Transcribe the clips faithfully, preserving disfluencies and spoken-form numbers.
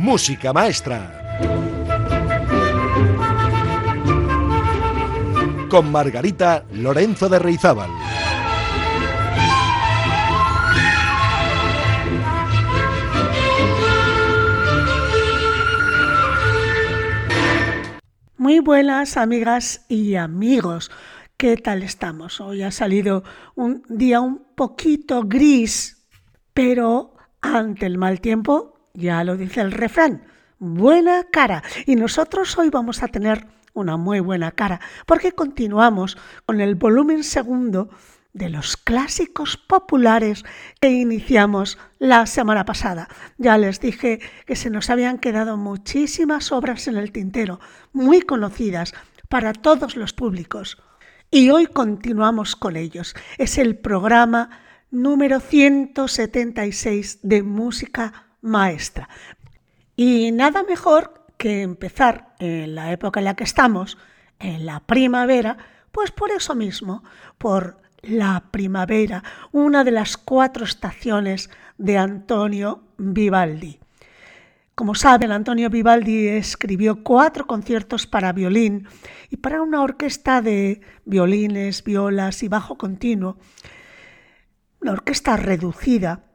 Música Maestra. Con Margarita Lorenzo de Reizábal. Muy buenas amigas y amigos, ¿qué tal estamos? Hoy ha salido un día un poquito gris, pero ante el mal tiempo, ya lo dice el refrán, buena cara. Y nosotros hoy vamos a tener una muy buena cara, porque continuamos con el volumen segundo de los clásicos populares que iniciamos la semana pasada. Ya les dije que se nos habían quedado muchísimas obras en el tintero, muy conocidas para todos los públicos. Y hoy continuamos con ellos. Es el programa número ciento setenta y seis de Música Maestra. Y nada mejor que empezar en la época en la que estamos, en la primavera, pues por eso mismo, por la primavera, una de las cuatro estaciones de Antonio Vivaldi. Como saben, Antonio Vivaldi escribió cuatro conciertos para violín y para una orquesta de violines, violas y bajo continuo, una orquesta reducida.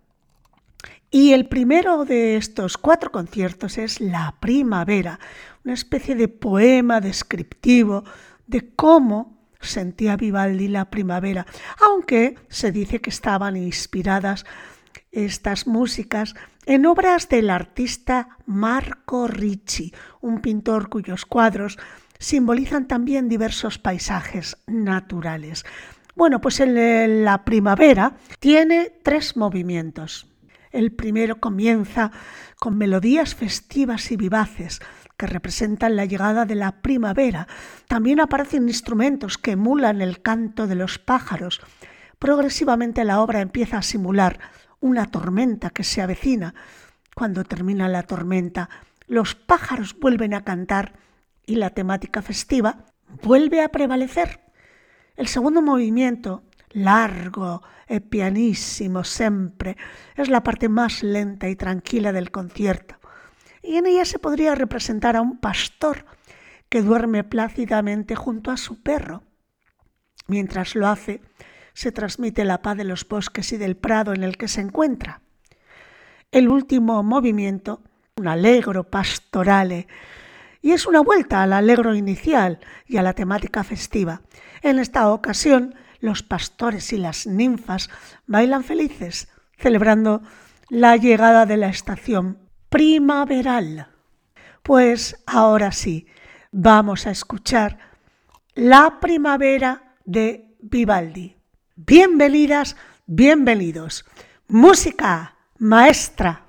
Y el primero de estos cuatro conciertos es La Primavera, una especie de poema descriptivo de cómo sentía Vivaldi la primavera, aunque se dice que estaban inspiradas estas músicas en obras del artista Marco Ricci, un pintor cuyos cuadros simbolizan también diversos paisajes naturales. Bueno, pues el, la primavera tiene tres movimientos. El primero comienza con melodías festivas y vivaces que representan la llegada de la primavera. También aparecen instrumentos que emulan el canto de los pájaros. Progresivamente la obra empieza a simular una tormenta que se avecina. Cuando termina la tormenta, los pájaros vuelven a cantar y la temática festiva vuelve a prevalecer. El segundo movimiento, largo e pianissimo sempre, es la parte más lenta y tranquila del concierto. Y en ella se podría representar a un pastor que duerme plácidamente junto a su perro. Mientras lo hace, se transmite la paz de los bosques y del prado en el que se encuentra. El último movimiento, un allegro pastorale, y es una vuelta al allegro inicial y a la temática festiva. En esta ocasión, los pastores y las ninfas bailan felices, celebrando la llegada de la estación primaveral. Pues ahora sí, vamos a escuchar La Primavera de Vivaldi. Bienvenidas, bienvenidos. Música Maestra.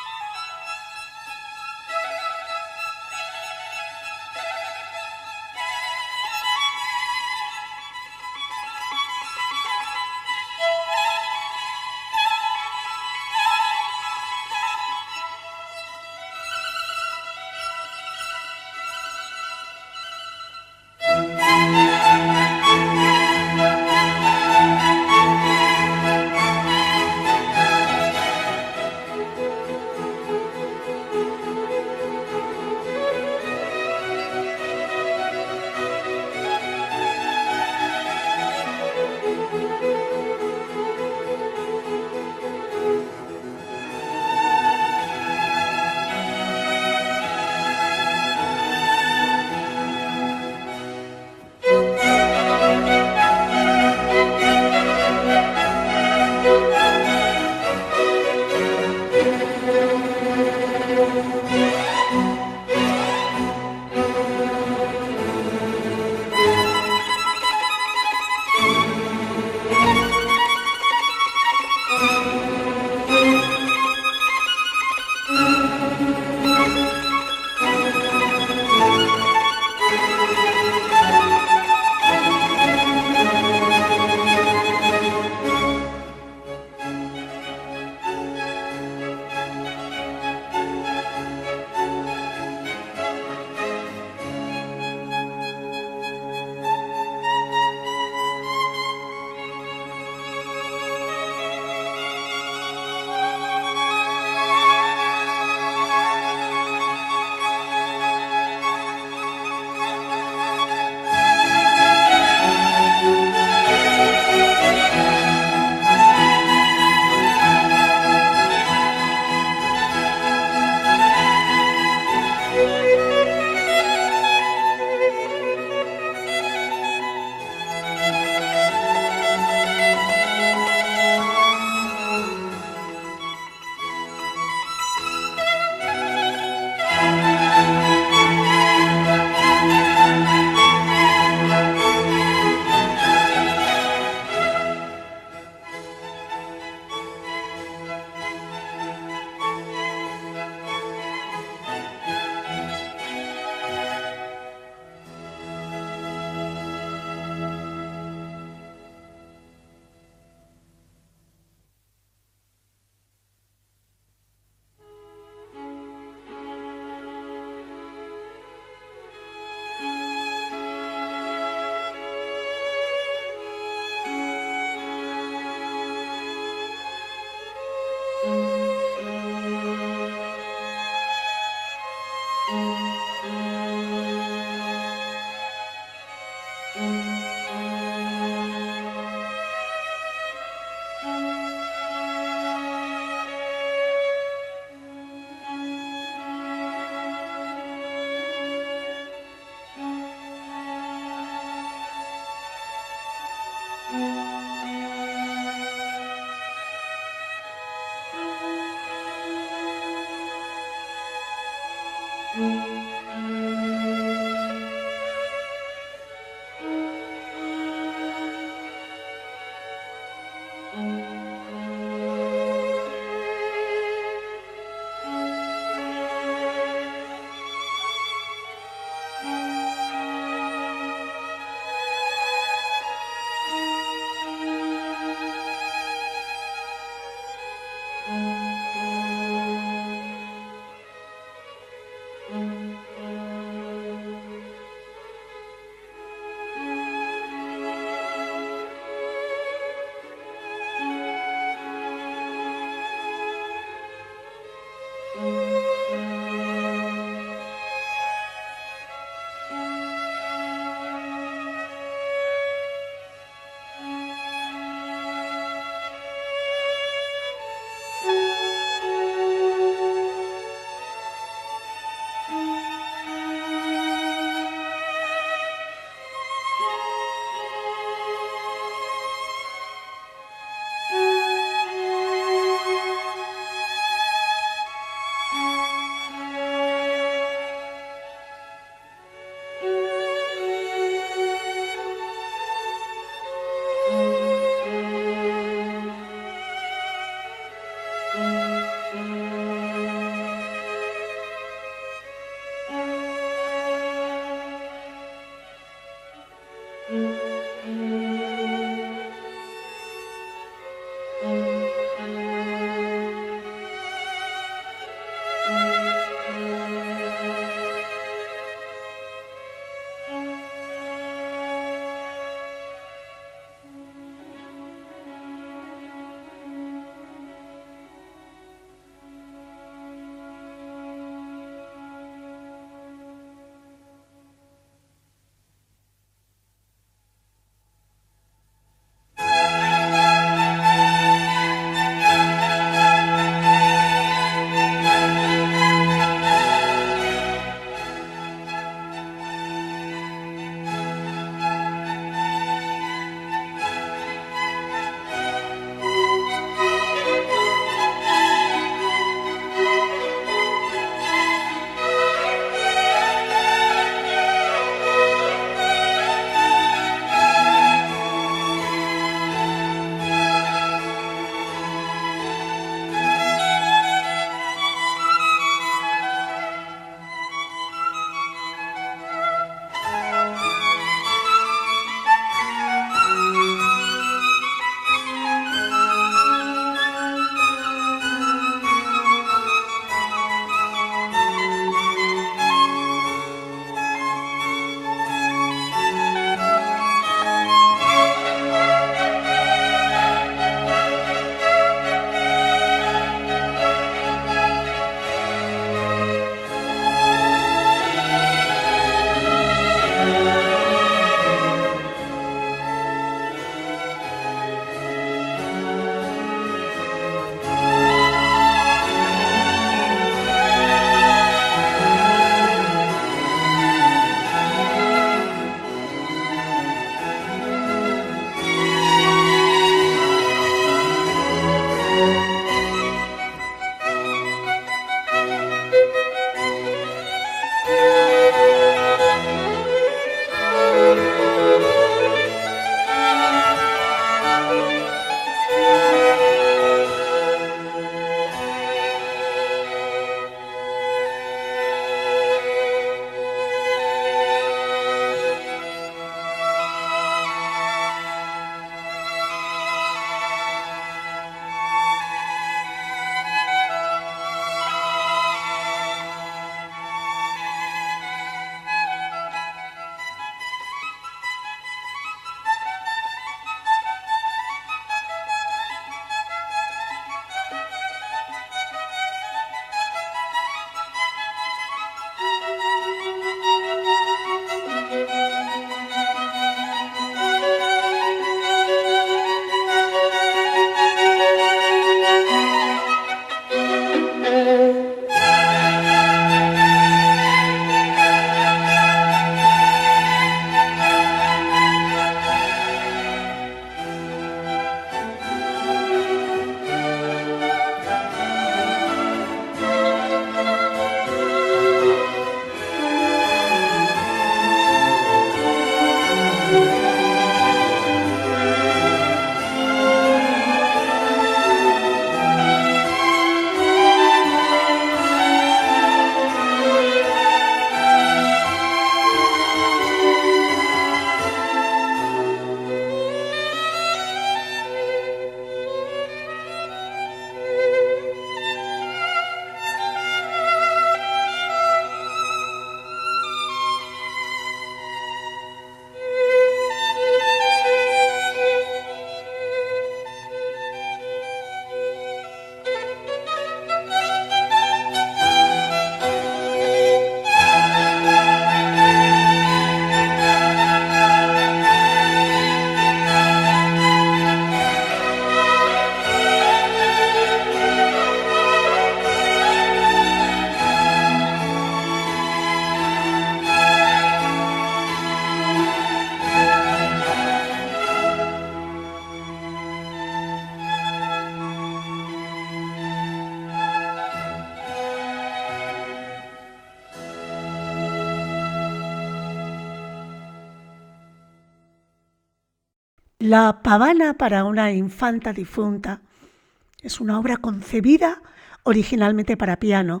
La pavana para una infanta difunta es una obra concebida originalmente para piano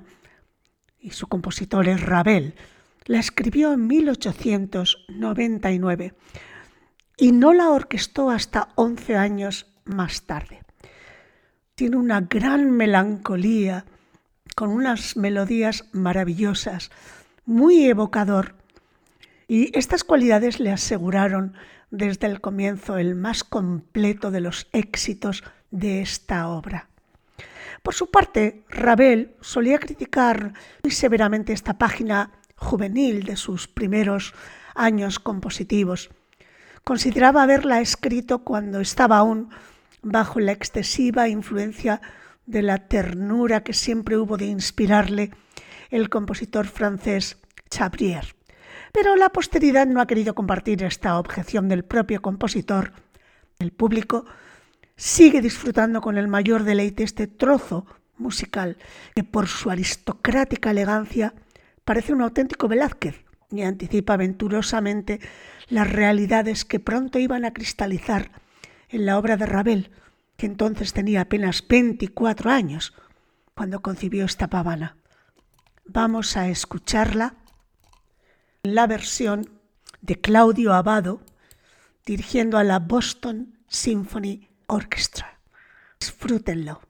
y su compositor es Ravel. La escribió en mil ochocientos noventa y nueve y no la orquestó hasta once años más tarde. Tiene una gran melancolía con unas melodías maravillosas, muy evocador, y estas cualidades le aseguraron desde el comienzo el más completo de los éxitos de esta obra. Por su parte, Ravel solía criticar muy severamente esta página juvenil de sus primeros años compositivos. Consideraba haberla escrito cuando estaba aún bajo la excesiva influencia de la ternura que siempre hubo de inspirarle el compositor francés Chabrier. Pero la posteridad no ha querido compartir esta objeción del propio compositor. El público sigue disfrutando con el mayor deleite este trozo musical que por su aristocrática elegancia parece un auténtico Velázquez y anticipa venturosamente las realidades que pronto iban a cristalizar en la obra de Ravel, que entonces tenía apenas veinticuatro años cuando concibió esta pavana. Vamos a escucharla en la versión de Claudio Abbado dirigiendo a la Boston Symphony Orchestra. Disfrútenlo.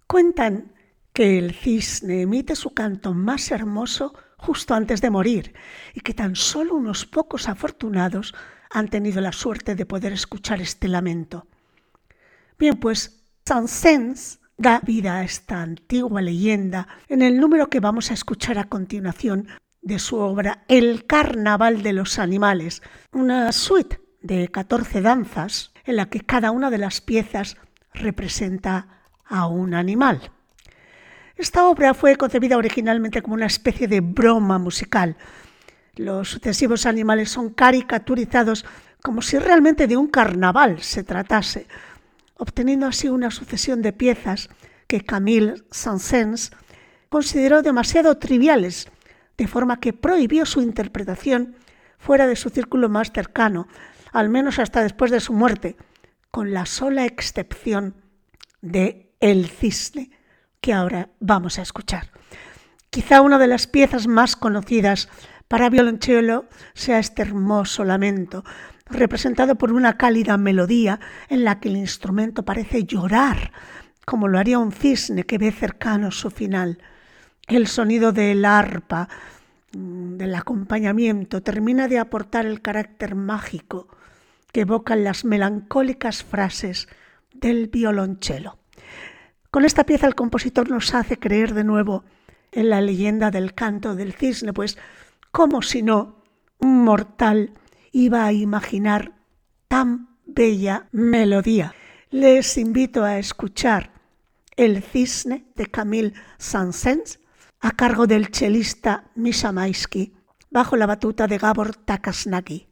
Cuentan que el cisne emite su canto más hermoso justo antes de morir y que tan solo unos pocos afortunados han tenido la suerte de poder escuchar este lamento. Bien, pues Saint-Saëns da vida a esta antigua leyenda en el número que vamos a escuchar a continuación de su obra El Carnaval de los Animales, una suite de catorce danzas en la que cada una de las piezas representa a un animal. Esta obra fue concebida originalmente como una especie de broma musical. Los sucesivos animales son caricaturizados como si realmente de un carnaval se tratase, obteniendo así una sucesión de piezas que Camille Saint-Saëns consideró demasiado triviales, de forma que prohibió su interpretación fuera de su círculo más cercano, al menos hasta después de su muerte, con la sola excepción de El Cisne, que ahora vamos a escuchar. Quizá una de las piezas más conocidas para violonchelo sea este hermoso lamento, representado por una cálida melodía en la que el instrumento parece llorar, como lo haría un cisne que ve cercano su final. El sonido del arpa, del acompañamiento, termina de aportar el carácter mágico que evocan las melancólicas frases del violonchelo. Con esta pieza el compositor nos hace creer de nuevo en la leyenda del canto del cisne, pues como si no, un mortal iba a imaginar tan bella melodía. Les invito a escuchar El Cisne de Camille Saint-Saëns a cargo del chelista Misha Maisky, bajo la batuta de Gabor Takasnagi.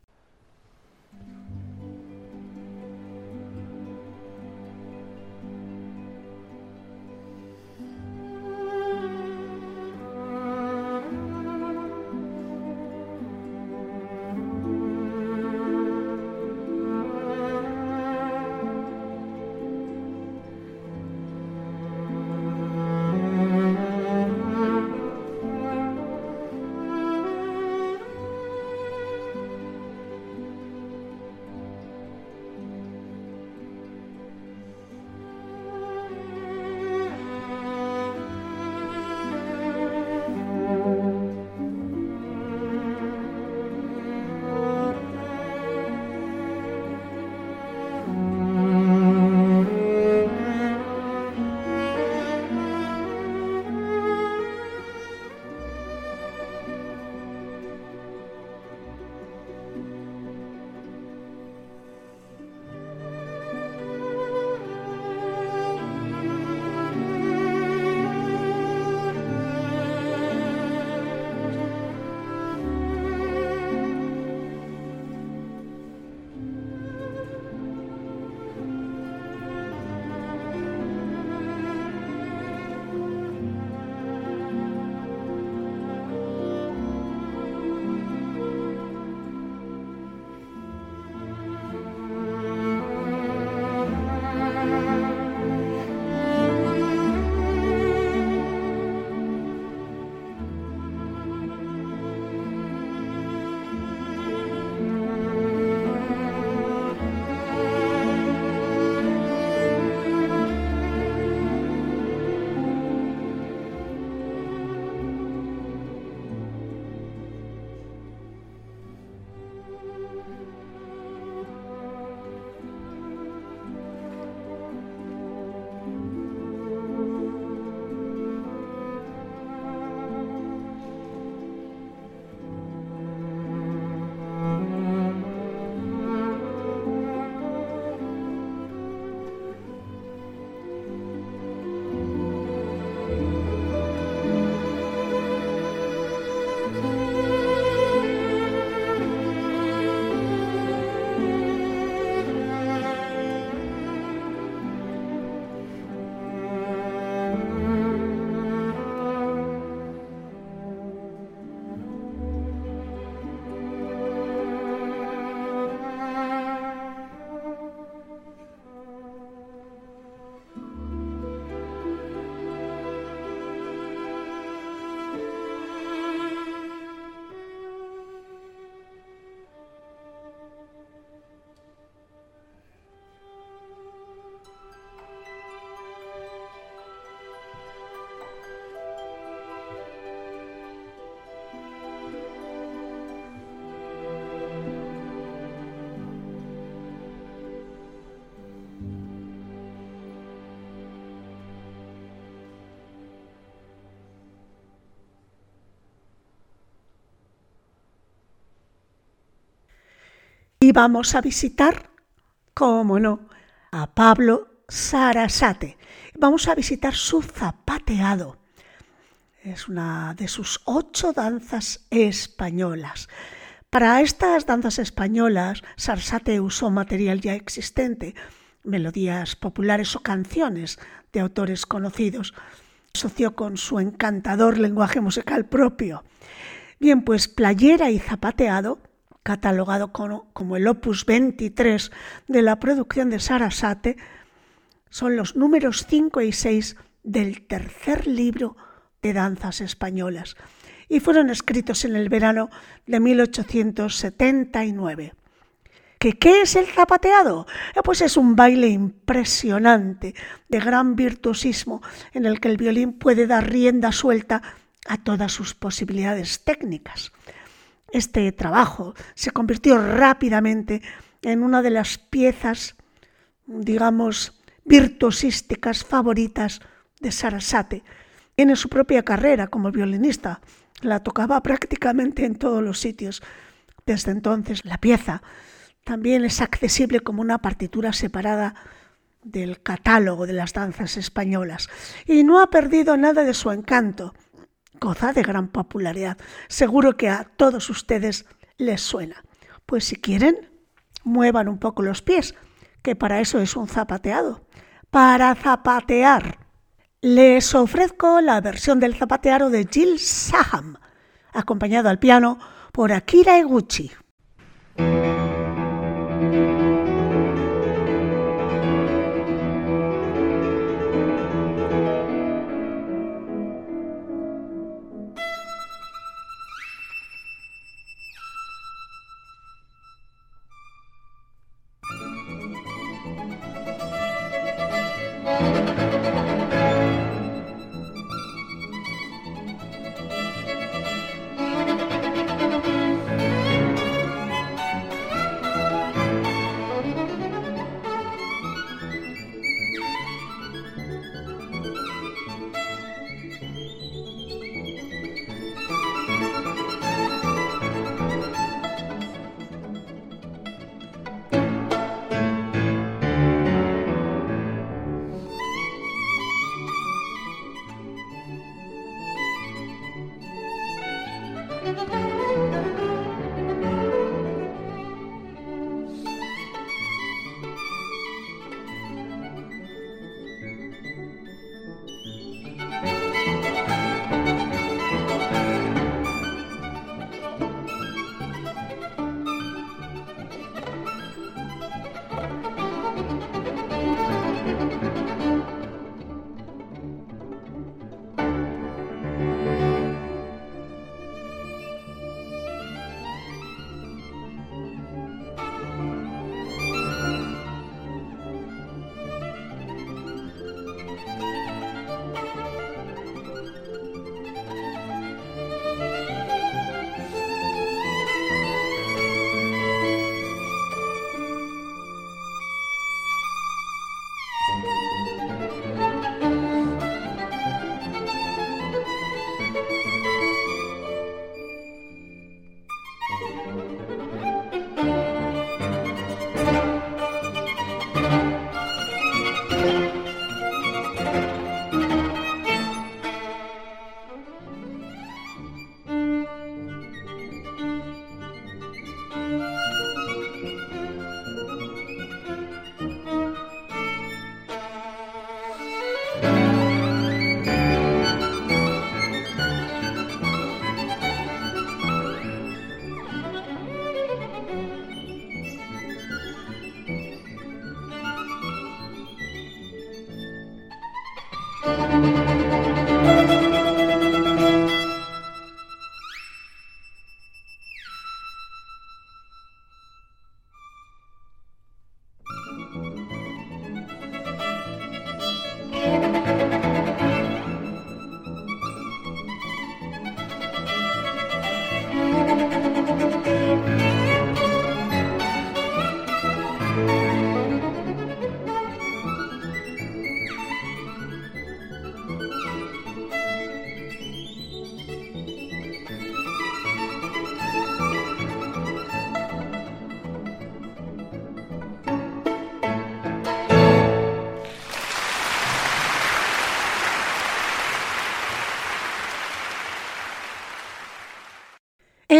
Y vamos a visitar, cómo no, a Pablo Sarasate. Vamos a visitar su zapateado. Es una de sus ocho danzas españolas. Para estas danzas españolas, Sarasate usó material ya existente, melodías populares o canciones de autores conocidos. Asoció con su encantador lenguaje musical propio. Bien, pues Playera y Zapateado, catalogado como, como el opus veintitrés de la producción de Sarasate, son los números cinco y seis del tercer libro de danzas españolas y fueron escritos en el verano de mil ochocientos setenta y nueve. ¿Qué, qué es el zapateado? Eh, pues es un baile impresionante, de gran virtuosismo, en el que el violín puede dar rienda suelta a todas sus posibilidades técnicas. Este trabajo se convirtió rápidamente en una de las piezas, digamos, virtuosísticas favoritas de Sarasate. Tiene su propia carrera como violinista, la tocaba prácticamente en todos los sitios. Desde entonces, la pieza también es accesible como una partitura separada del catálogo de las danzas españolas y no ha perdido nada de su encanto. Goza de gran popularidad. Seguro que a todos ustedes les suena. Pues si quieren, muevan un poco los pies, que para eso es un zapateado. Para zapatear. Les ofrezco la versión del zapateado de Jill Saham, acompañado al piano por Akira Eguchi.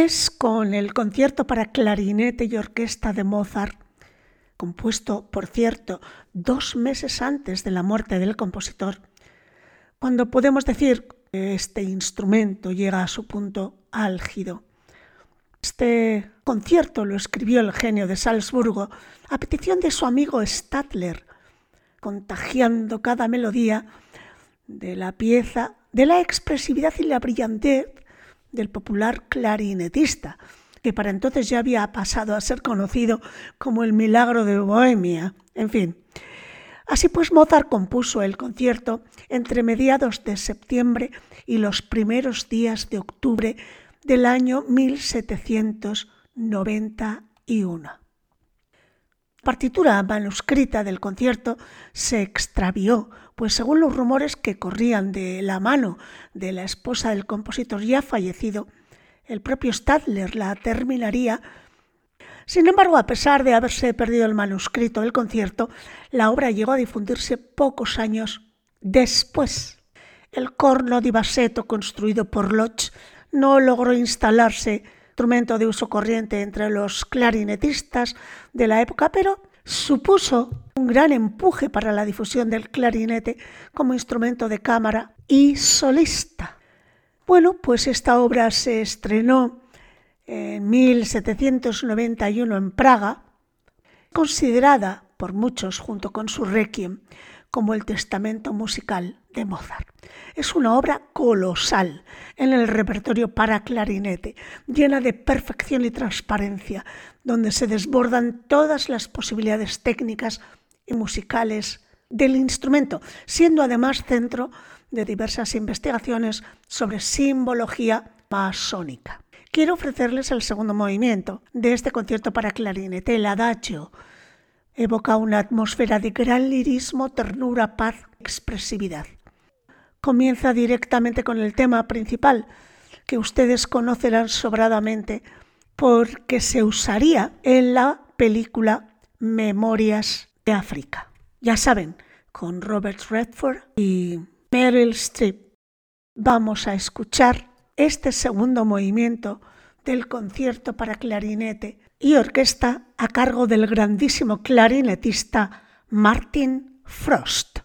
es con el concierto para clarinete y orquesta de Mozart, compuesto, por cierto, dos meses antes de la muerte del compositor, cuando podemos decir que este instrumento llega a su punto álgido. Este concierto lo escribió el genio de Salzburgo a petición de su amigo Stadler, contagiando cada melodía de la pieza de la expresividad y la brillantez del popular clarinetista, que para entonces ya había pasado a ser conocido como el Milagro de Bohemia. En fin, así pues Mozart compuso el concierto entre mediados de septiembre y los primeros días de octubre del año mil setecientos noventa y uno. La partitura manuscrita del concierto se extravió, pues según los rumores que corrían de la mano de la esposa del compositor ya fallecido, el propio Stadler la terminaría. Sin embargo, a pesar de haberse perdido el manuscrito del concierto, la obra llegó a difundirse pocos años después. El corno di bassetto construido por Loch no logró instalarse, instrumento de uso corriente entre los clarinetistas de la época, pero supuso un gran empuje para la difusión del clarinete como instrumento de cámara y solista. Bueno, pues esta obra se estrenó en mil setecientos noventa y uno en Praga, considerada por muchos, junto con su Requiem, como el testamento musical de Mozart. Es una obra colosal en el repertorio para clarinete, llena de perfección y transparencia, donde se desbordan todas las posibilidades técnicas y musicales del instrumento, siendo además centro de diversas investigaciones sobre simbología masónica. Quiero ofrecerles el segundo movimiento de este concierto para clarinete, el Adagio. Evoca una atmósfera de gran lirismo, ternura, paz, expresividad. Comienza directamente con el tema principal, que ustedes conocerán sobradamente porque se usaría en la película Memorias de África. Ya saben, con Robert Redford y Meryl Streep. Vamos a escuchar este segundo movimiento del concierto para clarinete y orquesta a cargo del grandísimo clarinetista Martin Frost.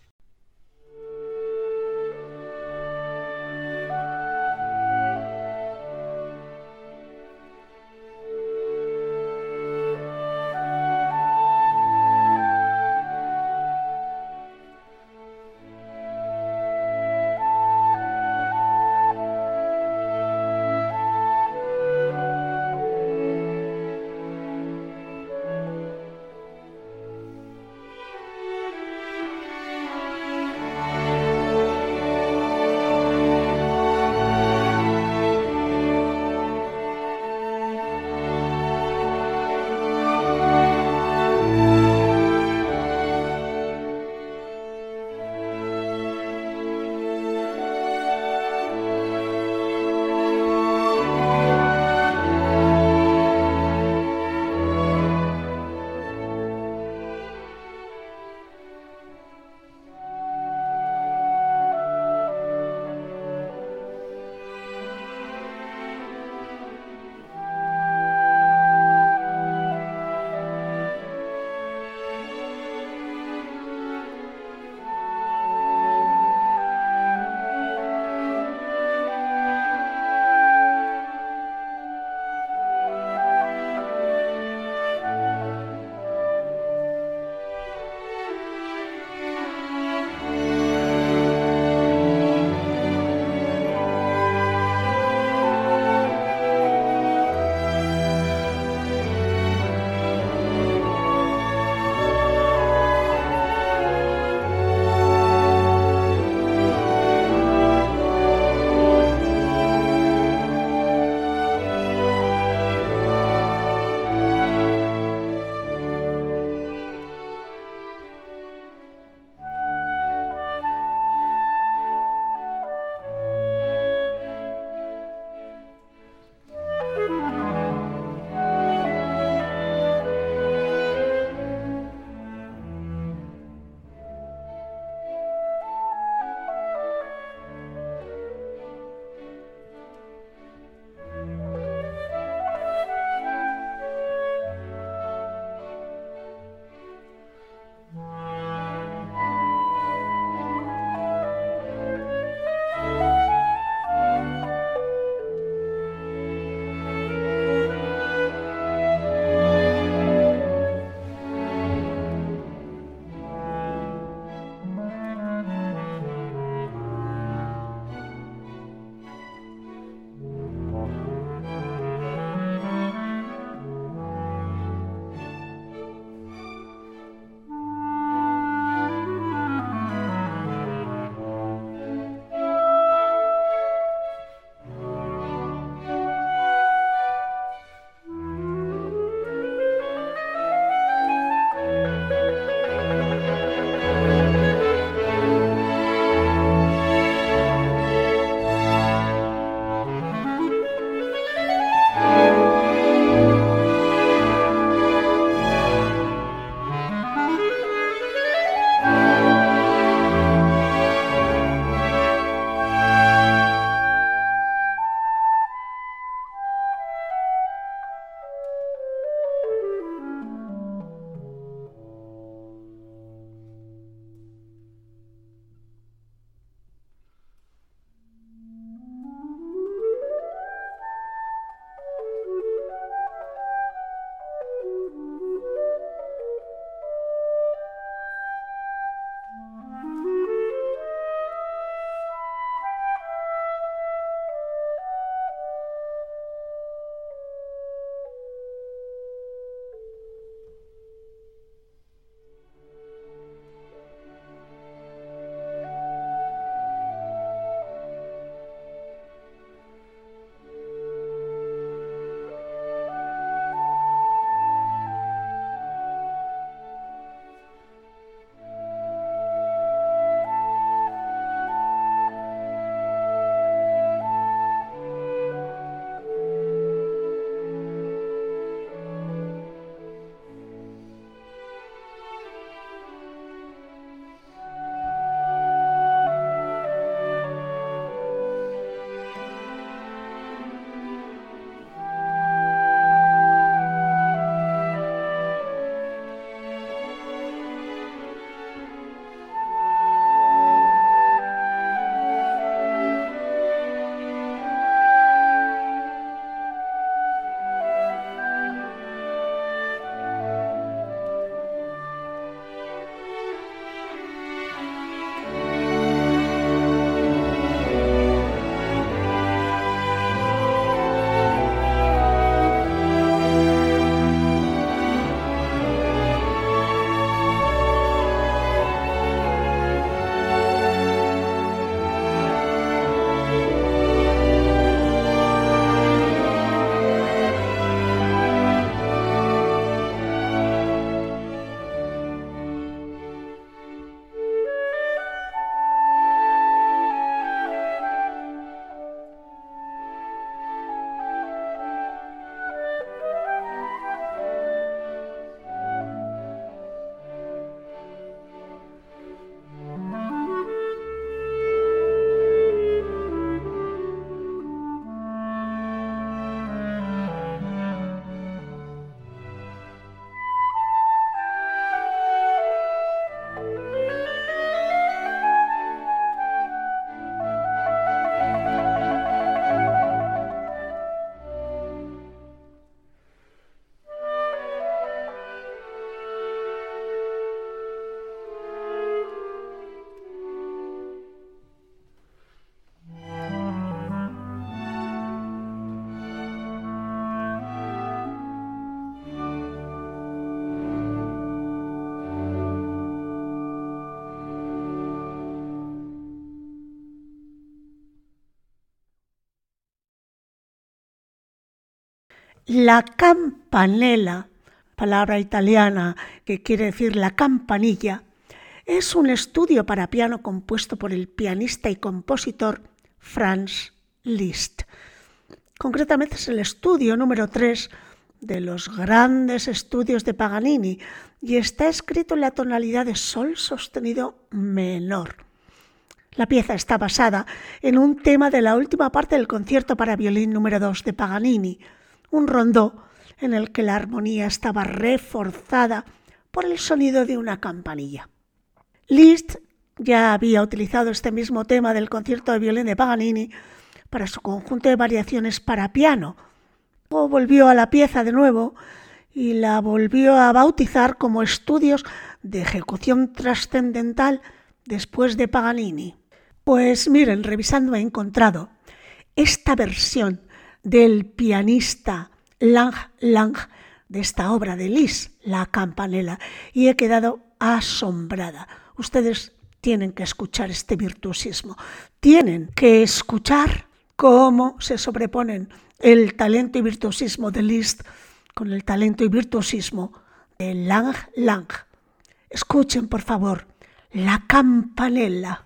La campanella, palabra italiana que quiere decir la campanilla, es un estudio para piano compuesto por el pianista y compositor Franz Liszt. Concretamente es el estudio número tres de los grandes estudios de Paganini y está escrito en la tonalidad de sol sostenido menor. La pieza está basada en un tema de la última parte del concierto para violín número dos de Paganini, un rondó en el que la armonía estaba reforzada por el sonido de una campanilla. Liszt ya había utilizado este mismo tema del concierto de violín de Paganini para su conjunto de variaciones para piano. Luego volvió a la pieza de nuevo y la volvió a bautizar como Estudios de Ejecución Trascendental después de Paganini. Pues miren, revisando he encontrado esta versión del pianista Lang Lang de esta obra de Liszt, La Campanella, y he quedado asombrada. Ustedes tienen que escuchar este virtuosismo, tienen que escuchar cómo se sobreponen el talento y virtuosismo de Liszt con el talento y virtuosismo de Lang Lang. Escuchen, por favor, La Campanella.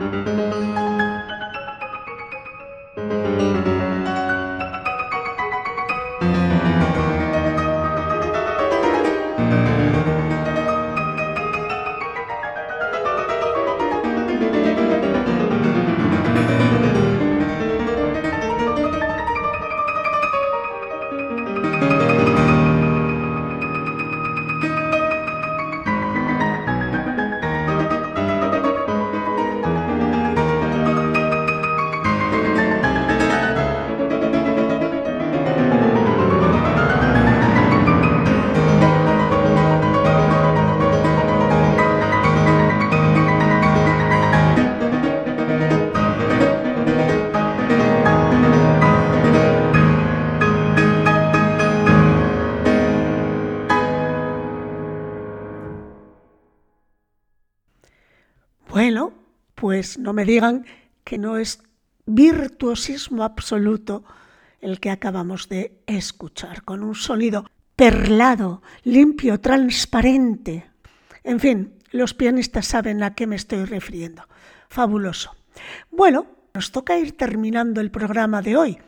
Bueno, pues no me digan que no es virtuosismo absoluto el que acabamos de escuchar, con un sonido perlado, limpio, transparente. En fin, los pianistas saben a qué me estoy refiriendo. Fabuloso. Bueno, nos toca ir terminando el programa de hoy.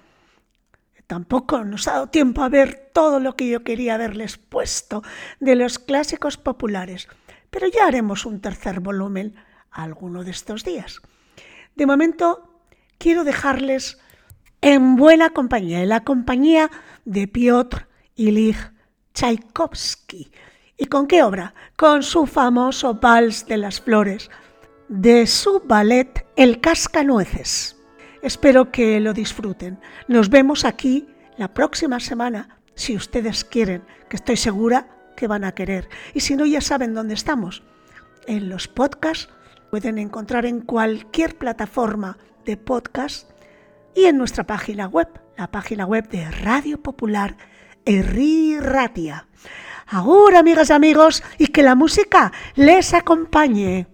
Tampoco nos ha dado tiempo a ver todo lo que yo quería haberles puesto de los clásicos populares, pero ya haremos un tercer volumen alguno de estos días. De momento, quiero dejarles en buena compañía, en la compañía de Piotr Ilich Tchaikovsky. ¿Y con qué obra? Con su famoso Vals de las Flores, de su ballet El Cascanueces. Espero que lo disfruten. Nos vemos aquí la próxima semana, si ustedes quieren, que estoy segura que van a querer. Y si no, ya saben dónde estamos. En los podcasts pueden encontrar en cualquier plataforma de podcast y en nuestra página web, la página web de Radio Popular Herri Ratia. Ahora, amigas y amigos, y que la música les acompañe.